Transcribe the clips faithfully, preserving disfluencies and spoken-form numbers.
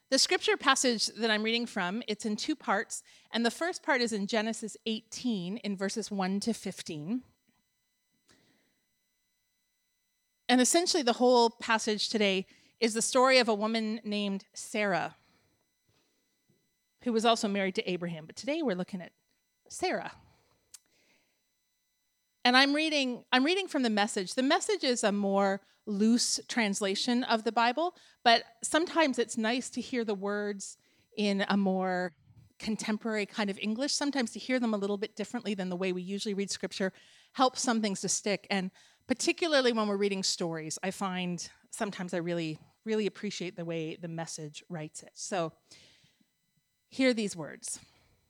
The scripture passage that I'm reading from, it's in two parts, and the first part is in Genesis eighteen in verses one to fifteen. And essentially the whole passage today is the story of a woman named Sarah, who was also married to Abraham. But today we're looking at Sarah. And I'm reading I'm reading from the Message. The Message is a more loose translation of the Bible, but sometimes it's nice to hear the words in a more contemporary kind of English. Sometimes to hear them a little bit differently than the way we usually read scripture helps some things to stick. And particularly when we're reading stories, I find sometimes I really, really appreciate the way the Message writes it. So hear these words.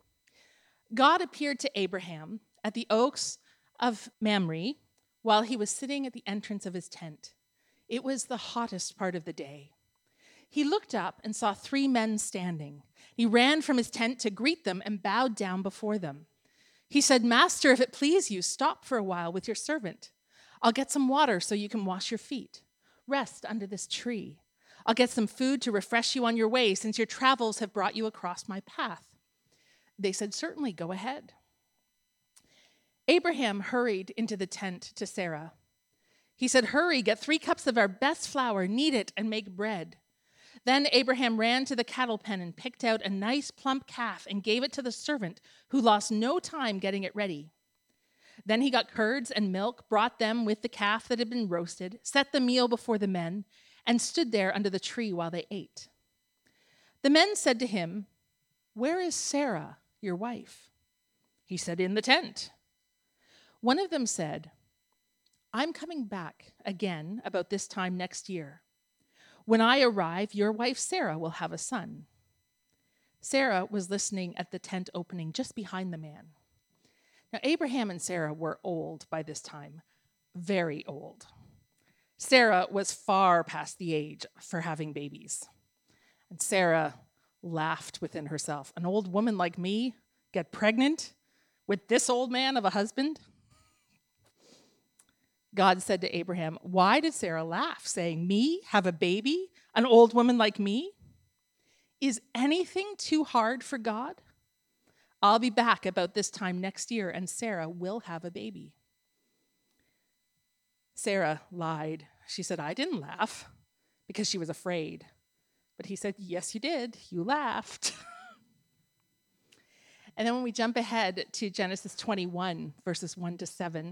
God appeared to Abraham at the oaks of Mamre while he was sitting at the entrance of his tent. It was the hottest part of the day. He looked up and saw three men standing. He ran from his tent to greet them and bowed down before them. He said, "Master, if it please you, stop for a while with your servant. I'll get some water so you can wash your feet. Rest under this tree. I'll get some food to refresh you on your way, since your travels have brought you across my path." They said, "Certainly, go ahead." Abraham hurried into the tent to Sarah. He said, "Hurry, get three cups of our best flour, knead it, and make bread." Then Abraham ran to the cattle pen and picked out a nice plump calf and gave it to the servant, who lost no time getting it ready. Then he got curds and milk, brought them with the calf that had been roasted, set the meal before the men, and stood there under the tree while they ate. The men said to him, "Where is Sarah, your wife?" He said, "In the tent." One of them said, "I'm coming back again about this time next year. When I arrive, your wife Sarah will have a son." Sarah was listening at the tent opening just behind the man. Now, Abraham and Sarah were old by this time, very old. Sarah was far past the age for having babies. And Sarah laughed within herself. An old woman like me get pregnant with this old man of a husband? God said to Abraham, "Why did Sarah laugh, saying, 'Me have a baby, an old woman like me?' Is anything too hard for God? I'll be back about this time next year, and Sarah will have a baby." Sarah lied. She said, "I didn't laugh," because she was afraid. But he said, "Yes, you did. You laughed." And then when we jump ahead to Genesis twenty-one, verses one to seven,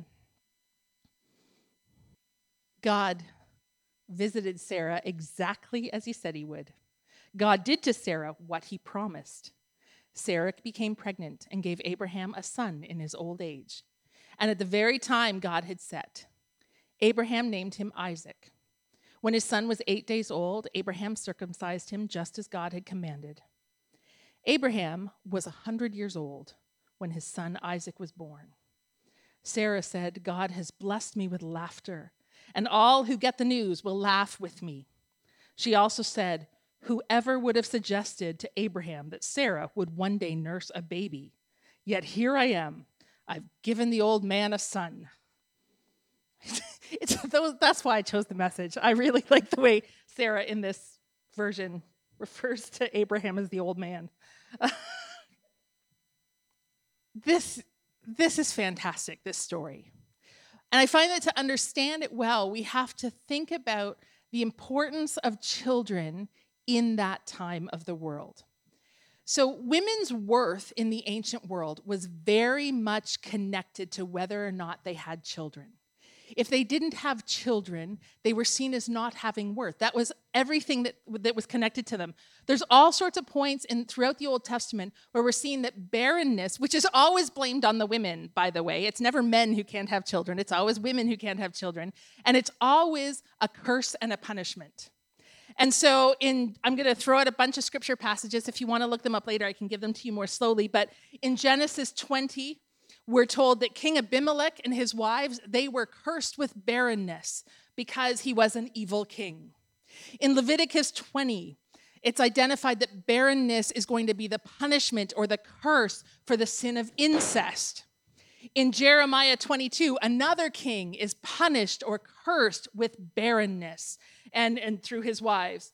God visited Sarah exactly as he said he would. God did to Sarah what he promised. Sarah became pregnant and gave Abraham a son in his old age. And at the very time God had set, Abraham named him Isaac. When his son was eight days old, Abraham circumcised him just as God had commanded. Abraham was a hundred years old when his son Isaac was born. Sarah said, "God has blessed me with laughter, and all who get the news will laugh with me." She also said, "Whoever would have suggested to Abraham that Sarah would one day nurse a baby? Yet here I am. I've given the old man a son." It's, that's why I chose the Message. I really like the way Sarah in this version refers to Abraham as the old man. this, this is fantastic, this story. And I find that to understand it well, we have to think about the importance of children in that time of the world. So women's worth in the ancient world was very much connected to whether or not they had children. If they didn't have children, they were seen as not having worth. That was everything that, that was connected to them. There's all sorts of points in throughout the Old Testament where we're seeing that barrenness, which is always blamed on the women, by the way. It's never men who can't have children. It's always women who can't have children. And it's always a curse and a punishment. And so in, I'm going to throw out a bunch of scripture passages. If you want to look them up later, I can give them to you more slowly. But in Genesis twenty, we're told that King Abimelech and his wives, they were cursed with barrenness because he was an evil king. In Leviticus twenty, it's identified that barrenness is going to be the punishment or the curse for the sin of incest. In Jeremiah twenty-two, another king is punished or cursed with barrenness and, and through his wives.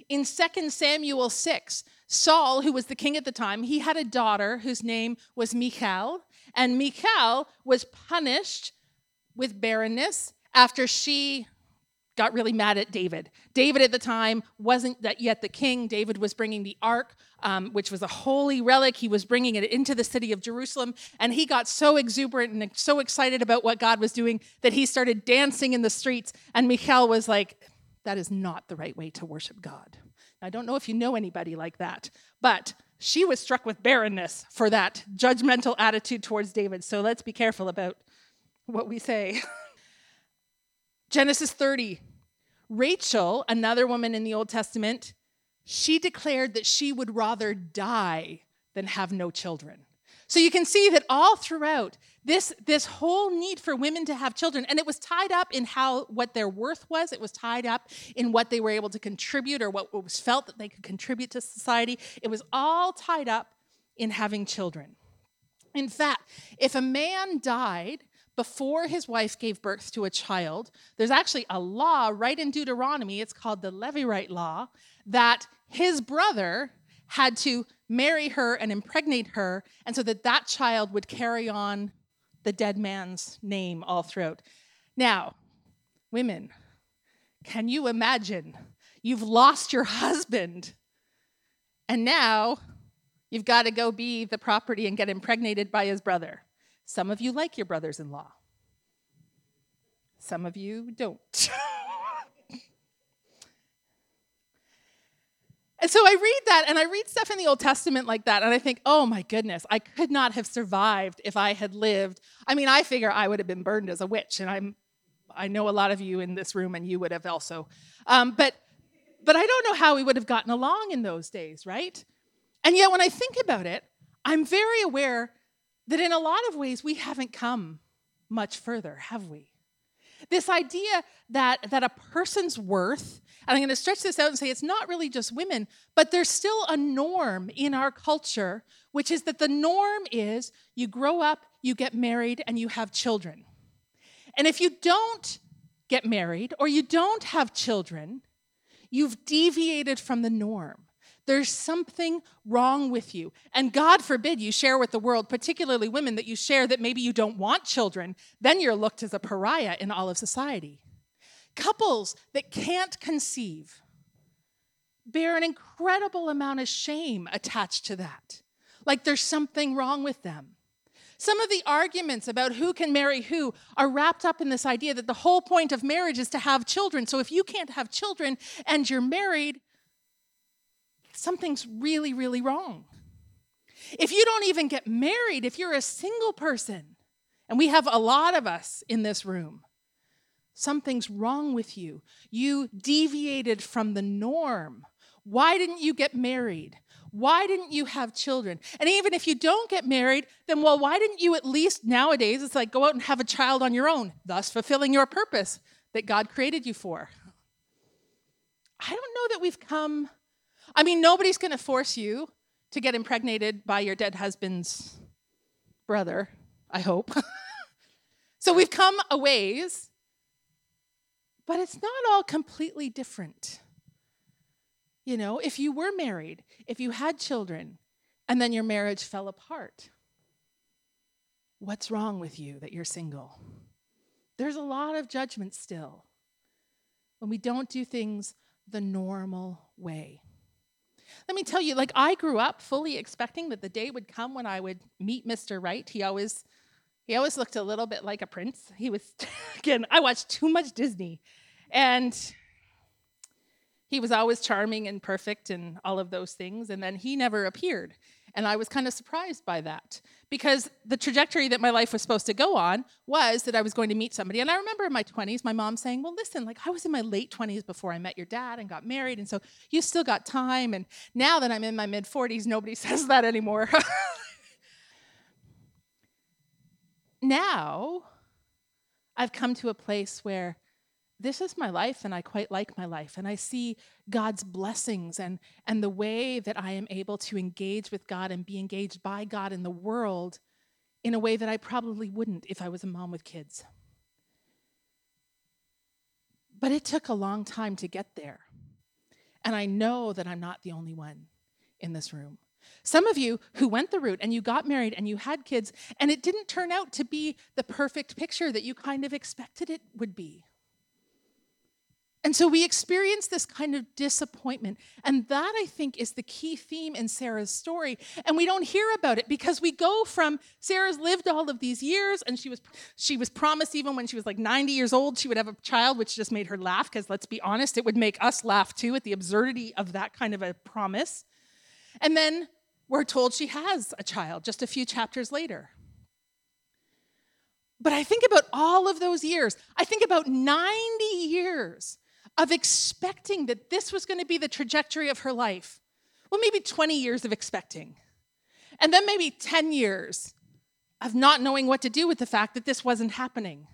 In Second Samuel six, Saul, who was the king at the time, he had a daughter whose name was Michal, and Michal was punished with barrenness after she got really mad at David. David at the time wasn't that yet the king. David was bringing the ark, um, which was a holy relic. He was bringing it into the city of Jerusalem, and he got so exuberant and so excited about what God was doing that he started dancing in the streets, and Michal was like, that is not the right way to worship God. I don't know if you know anybody like that, but she was struck with barrenness for that judgmental attitude towards David, so let's be careful about what we say. Genesis thirty, Rachel, another woman in the Old Testament, she declared that she would rather die than have no children. So you can see that all throughout this, this whole need for women to have children, and it was tied up in how what their worth was. It was tied up in what they were able to contribute or what was felt that they could contribute to society. It was all tied up in having children. In fact, if a man died before his wife gave birth to a child, there's actually a law right in Deuteronomy, it's called the Levirate law, that his brother had to marry her and impregnate her, and so that that child would carry on the dead man's name all throughout. Now, women, can you imagine? You've lost your husband, and now you've got to go be the property and get impregnated by his brother. Some of you like your brothers-in-law. Some of you don't. And so I read that, and I read stuff in the Old Testament like that, and I think, oh my goodness, I could not have survived if I had lived. I mean, I figure I would have been burned as a witch, and I'm, I know a lot of you in this room, and you would have also. Um, but, but I don't know how we would have gotten along in those days, right? And yet when I think about it, I'm very aware that in a lot of ways we haven't come much further, have we? This idea that, that a person's worth, and I'm going to stretch this out and say it's not really just women, but there's still a norm in our culture, which is that the norm is you grow up, you get married, and you have children. And if you don't get married or you don't have children, you've deviated from the norm. There's something wrong with you. And God forbid you share with the world, particularly women, that you share that maybe you don't want children. Then you're looked as a pariah in all of society. Couples that can't conceive bear an incredible amount of shame attached to that. Like there's something wrong with them. Some of the arguments about who can marry who are wrapped up in this idea that the whole point of marriage is to have children. So if you can't have children and you're married, something's really, really wrong. If you don't even get married, if you're a single person, and we have a lot of us in this room, something's wrong with you. You deviated from the norm. Why didn't you get married? Why didn't you have children? And even if you don't get married, then, well, why didn't you at least nowadays, it's like go out and have a child on your own, thus fulfilling your purpose that God created you for. I don't know that we've come... I mean, nobody's going to force you to get impregnated by your dead husband's brother, I hope. So we've come a ways, but it's not all completely different. You know, if you were married, if you had children, and then your marriage fell apart, what's wrong with you that you're single? There's a lot of judgment still when we don't do things the normal way. Let me tell you, like I grew up fully expecting that the day would come when I would meet Mister Right. He always, he always looked a little bit like a prince. He was, again, I watched too much Disney. And he was always charming and perfect and all of those things. And then he never appeared. And I was kind of surprised by that because the trajectory that my life was supposed to go on was that I was going to meet somebody. And I remember in my twenties, my mom saying, well, listen, like I was in my late twenties before I met your dad and got married. And so you still got time. And now that I'm in my mid forties, nobody says that anymore. Now I've come to a place where this is my life, and I quite like my life, and I see God's blessings and, and the way that I am able to engage with God and be engaged by God in the world in a way that I probably wouldn't if I was a mom with kids. But it took a long time to get there. And I know that I'm not the only one in this room. Some of you who went the route and you got married and you had kids, and it didn't turn out to be the perfect picture that you kind of expected it would be. And so we experience this kind of disappointment. And that, I think, is the key theme in Sarah's story. And we don't hear about it because we go from Sarah's lived all of these years, and she was she was promised even when she was like ninety years old, she would have a child, which just made her laugh, because let's be honest, it would make us laugh too at the absurdity of that kind of a promise. And then we're told she has a child just a few chapters later. But I think about all of those years. I think about ninety years of expecting that this was going to be the trajectory of her life. Well, maybe twenty years of expecting. And then maybe ten years of not knowing what to do with the fact that this wasn't happening.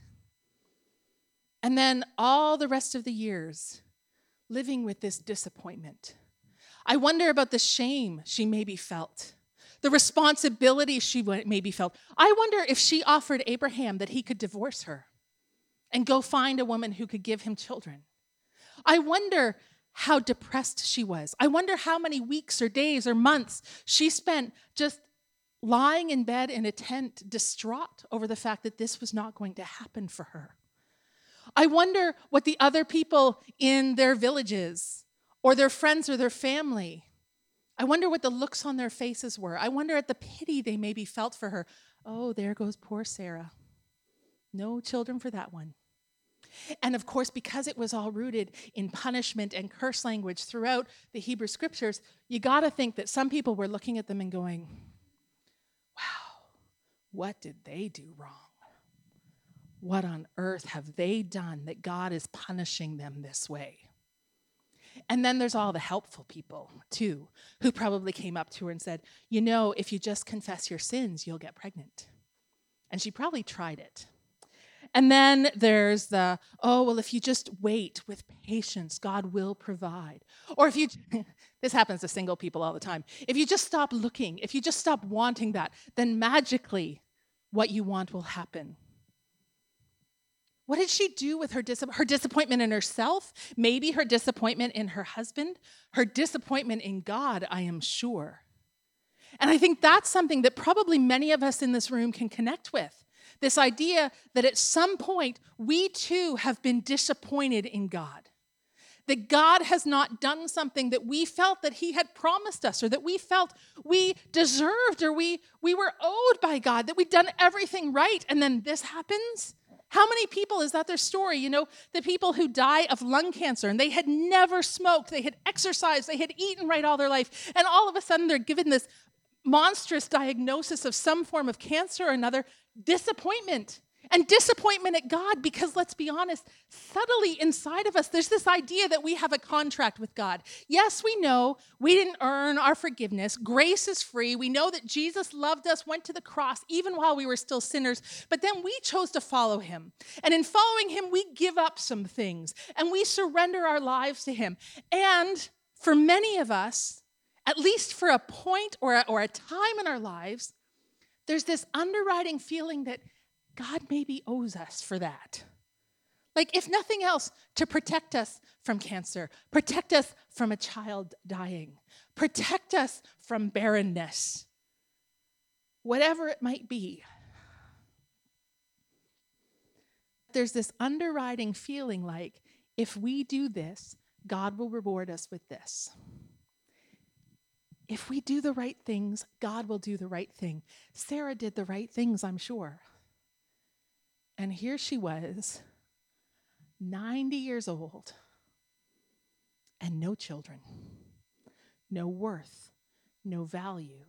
And then all the rest of the years living with this disappointment. I wonder about the shame she maybe felt, the responsibility she maybe felt. I wonder if she offered Abraham that he could divorce her and go find a woman who could give him children. I wonder how depressed she was. I wonder how many weeks or days or months she spent just lying in bed in a tent, distraught over the fact that this was not going to happen for her. I wonder what the other people in their villages or their friends or their family, I wonder what the looks on their faces were. I wonder at the pity they maybe felt for her. Oh, there goes poor Sarah. No children for that one. And of course, because it was all rooted in punishment and curse language throughout the Hebrew scriptures, you got to think that some people were looking at them and going, wow, what did they do wrong? What on earth have they done that God is punishing them this way? And then there's all the helpful people, too, who probably came up to her and said, you know, if you just confess your sins, you'll get pregnant. And she probably tried it. And then there's the, oh, well, if you just wait with patience, God will provide. Or if you, this happens to single people all the time. If you just stop looking, if you just stop wanting that, then magically what you want will happen. What did she do with her, dis- her disappointment in herself? Maybe her disappointment in her husband? Her disappointment in God, I am sure. And I think that's something that probably many of us in this room can connect with. This idea that at some point we too have been disappointed in God. That God has not done something that we felt that he had promised us, or that we felt we deserved, or we, we were owed by God, that we'd done everything right, and then this happens. How many people is that their story? You know, the people who die of lung cancer and they had never smoked, they had exercised, they had eaten right all their life, and all of a sudden they're given this monstrous diagnosis of some form of cancer or another. Disappointment. And disappointment at God, because let's be honest, subtly inside of us, there's this idea that we have a contract with God. Yes, we know we didn't earn our forgiveness. Grace is free. We know that Jesus loved us, went to the cross, even while we were still sinners. But then we chose to follow him. And in following him, we give up some things and we surrender our lives to him. And for many of us, at least for a point or a, or a time in our lives, there's this underwriting feeling that God maybe owes us for that. Like, if nothing else, to protect us from cancer, protect us from a child dying, protect us from barrenness, whatever it might be. There's this underwriting feeling like, if we do this, God will reward us with this. If we do the right things, God will do the right thing. Sarah did the right things, I'm sure. And here she was, ninety years old, and no children, no worth, no value.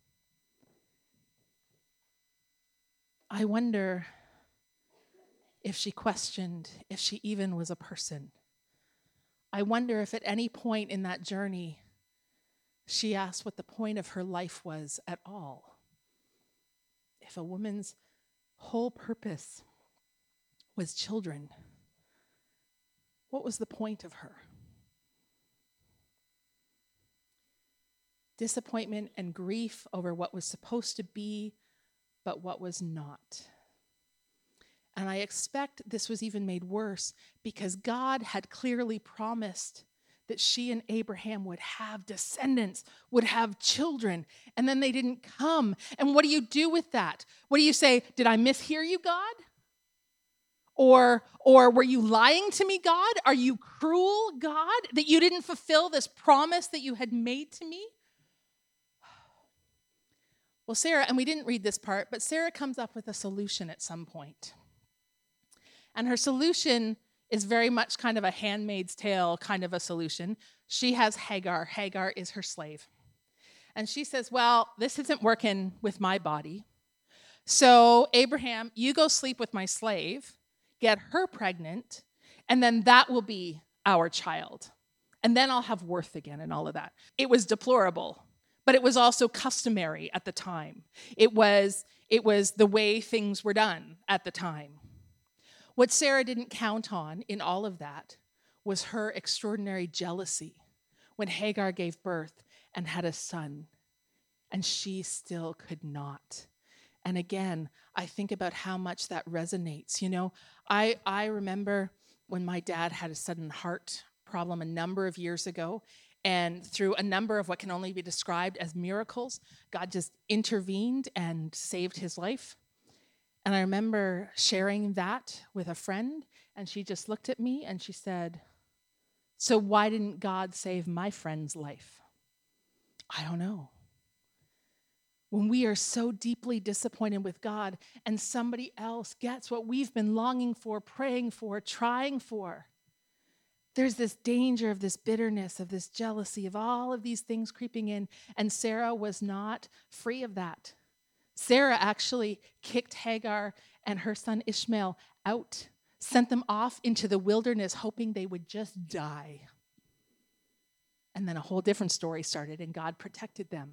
I wonder if she questioned if she even was a person. I wonder if at any point in that journey, she asked what the point of her life was at all. If a woman's whole purpose was children, what was the point of her? Disappointment and grief over what was supposed to be, but what was not. And I expect this was even made worse because God had clearly promised that she and Abraham would have descendants, would have children, and then they didn't come. And what do you do with that? What do you say? Did I mishear you, God? Or, or were you lying to me, God? Are you cruel, God, that you didn't fulfill this promise that you had made to me? Well, Sarah, and we didn't read this part, but Sarah comes up with a solution at some point. And her solution is very much kind of a Handmaid's Tale kind of a solution. She has Hagar. Hagar is her slave. And she says, well, this isn't working with my body. So, Abraham, you go sleep with my slave, get her pregnant, and then that will be our child. And then I'll have worth again and all of that. It was deplorable, but it was also customary at the time. It was, it was the way things were done at the time. What Sarah didn't count on in all of that was her extraordinary jealousy when Hagar gave birth and had a son, and she still could not. And again, I think about how much that resonates. You know, I, I remember when my dad had a sudden heart problem a number of years ago, and through a number of what can only be described as miracles, God just intervened and saved his life. And I remember sharing that with a friend, and she just looked at me and she said, so why didn't God save my friend's life? I don't know. When we are so deeply disappointed with God and somebody else gets what we've been longing for, praying for, trying for, there's this danger of this bitterness, of this jealousy, of all of these things creeping in. And Sarah was not free of that. Sarah actually kicked Hagar and her son Ishmael out, sent them off into the wilderness, hoping they would just die. And then a whole different story started, and God protected them.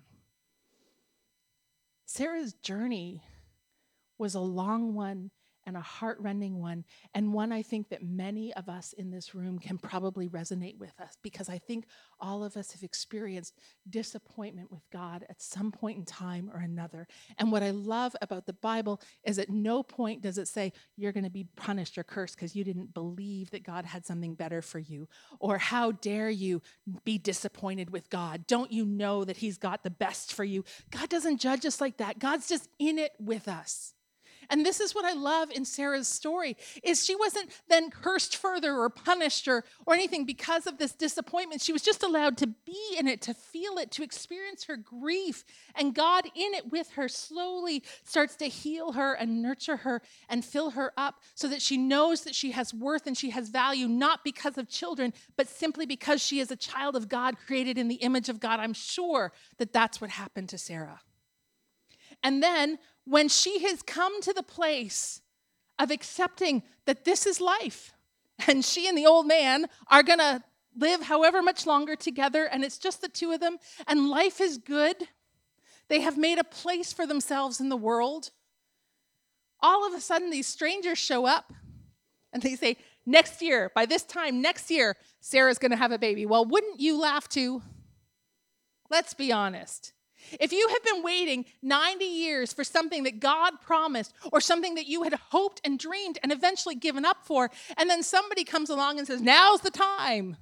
Sarah's journey was a long one and a heart-rending one, and one I think that many of us in this room can probably resonate with us, because I think all of us have experienced disappointment with God at some point in time or another. And what I love about the Bible is at no point does it say you're going to be punished or cursed because you didn't believe that God had something better for you, or how dare you be disappointed with God. Don't you know that he's got the best for you? God doesn't judge us like that. God's just in it with us. And this is what I love in Sarah's story, is she wasn't then cursed further or punished or, or anything because of this disappointment. She was just allowed to be in it, to feel it, to experience her grief. And God in it with her slowly starts to heal her and nurture her and fill her up so that she knows that she has worth and she has value, not because of children, but simply because she is a child of God, created in the image of God. I'm sure that that's what happened to Sarah. And then when she has come to the place of accepting that this is life, and she and the old man are going to live however much longer together, and it's just the two of them, and life is good, they have made a place for themselves in the world, all of a sudden these strangers show up, and they say, next year, by this time next year, Sarah's going to have a baby. Well, wouldn't you laugh too? Let's be honest. If you have been waiting ninety years for something that God promised, or something that you had hoped and dreamed and eventually given up for, and then somebody comes along and says, now's the time.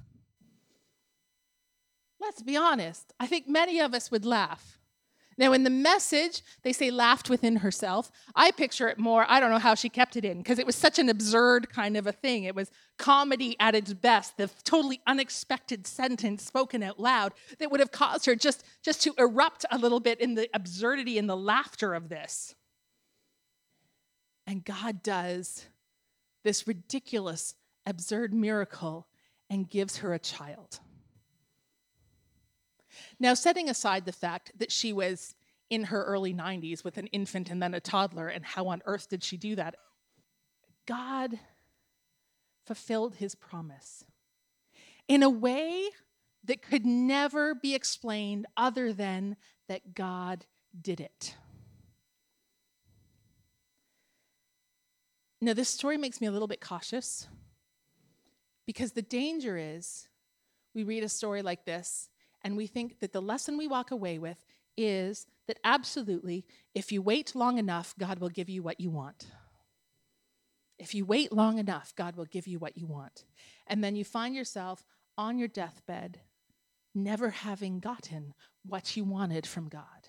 Let's be honest. I think many of us would laugh. Now, in the Message, they say laughed within herself. I picture it more, I don't know how she kept it in, because it was such an absurd kind of a thing. It was comedy at its best, the totally unexpected sentence spoken out loud that would have caused her just, just to erupt a little bit in the absurdity and the laughter of this. And God does this ridiculous, absurd miracle and gives her a child. Now, setting aside the fact that she was in her early nineties with an infant and then a toddler, and how on earth did she do that? God fulfilled his promise in a way that could never be explained other than that God did it. Now, this story makes me a little bit cautious, because the danger is we read a story like this and we think that the lesson we walk away with is that absolutely, if you wait long enough, God will give you what you want. If you wait long enough, God will give you what you want. And then you find yourself on your deathbed, never having gotten what you wanted from God.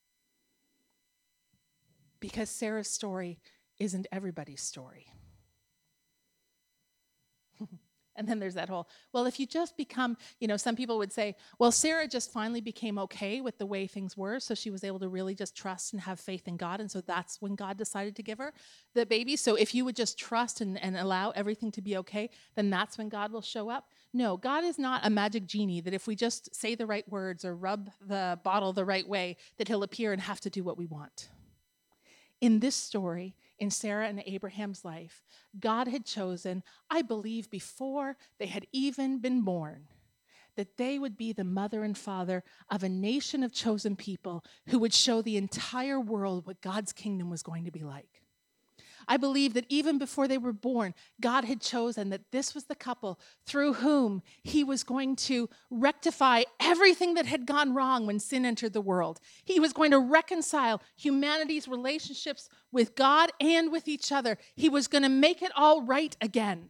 Because Sarah's story isn't everybody's story. And then there's that whole, well, if you just become, you know, some people would say, well, Sarah just finally became okay with the way things were, so she was able to really just trust and have faith in God, and so that's when God decided to give her the baby. So if you would just trust and, and allow everything to be okay, then that's when God will show up. No, God is not a magic genie that if we just say the right words or rub the bottle the right way, that he'll appear and have to do what we want. In this story, in Sarah and Abraham's life, God had chosen, I believe before they had even been born, that they would be the mother and father of a nation of chosen people who would show the entire world what God's kingdom was going to be like. I believe that even before they were born, God had chosen that this was the couple through whom he was going to rectify everything that had gone wrong when sin entered the world. He was going to reconcile humanity's relationships with God and with each other. He was going to make it all right again.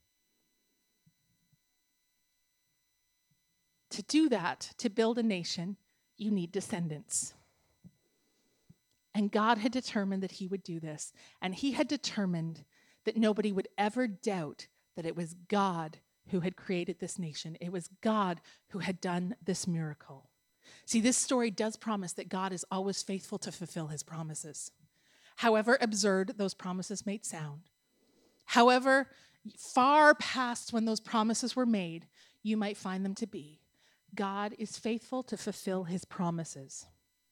To do that, to build a nation, you need descendants. And God had determined that he would do this. And he had determined that nobody would ever doubt that it was God who had created this nation. It was God who had done this miracle. See, this story does promise that God is always faithful to fulfill his promises. However absurd those promises may sound, however far past when those promises were made you might find them to be, God is faithful to fulfill his promises.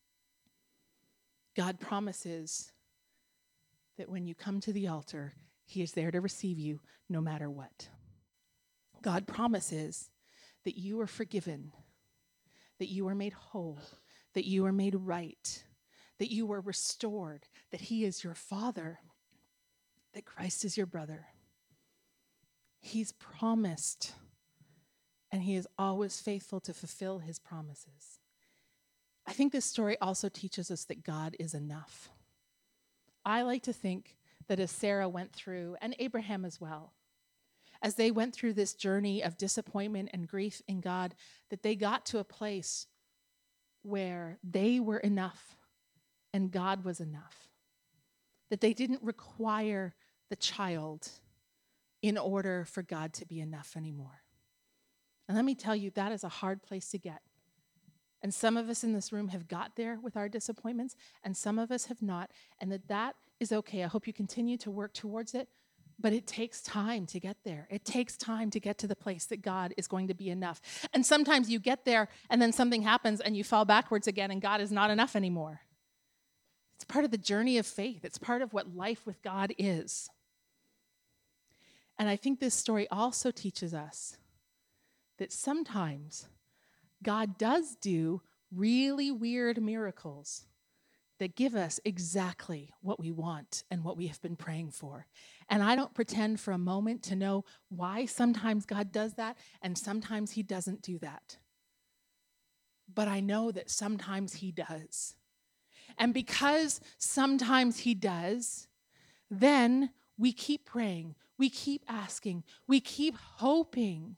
God promises that when you come to the altar, he is there to receive you no matter what. God promises that you are forgiven, that you are made whole, that you are made right, that you are restored, that he is your father, that Christ is your brother. He's promised, and he is always faithful to fulfill his promises. I think this story also teaches us that God is enough. I like to think that as Sarah went through, and Abraham as well, as they went through this journey of disappointment and grief in God, that they got to a place where they were enough and God was enough. That they didn't require the child in order for God to be enough anymore. And let me tell you, that is a hard place to get. And some of us in this room have got there with our disappointments, and some of us have not, and that that is okay. I hope you continue to work towards it, but it takes time to get there. It takes time to get to the place that God is going to be enough. And sometimes you get there, and then something happens, and you fall backwards again, and God is not enough anymore. It's part of the journey of faith. It's part of what life with God is. And I think this story also teaches us that sometimes God does do really weird miracles that give us exactly what we want and what we have been praying for. And I don't pretend for a moment to know why sometimes God does that and sometimes he doesn't do that. But I know that sometimes he does. And because sometimes he does, then we keep praying, we keep asking, we keep hoping.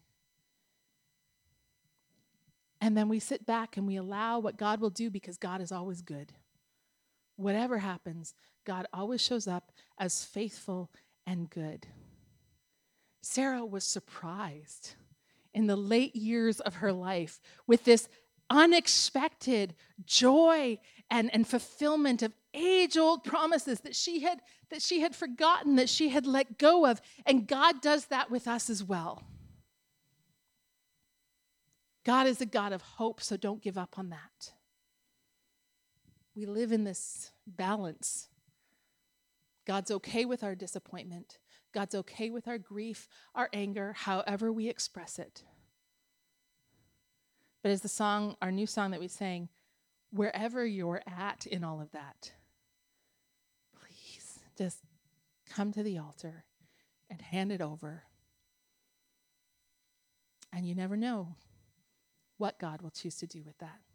And then we sit back and we allow what God will do because God is always good. Whatever happens, God always shows up as faithful and good. Sarah was surprised in the late years of her life with this unexpected joy and, and fulfillment of age-old promises that she had that she had forgotten, that she had let go of. And God does that with us as well. God is a God of hope, so don't give up on that. We live in this balance. God's okay with our disappointment. God's okay with our grief, our anger, however we express it. But as the song, our new song that we sang, wherever you're at in all of that, please just come to the altar and hand it over. And you never know what God will choose to do with that.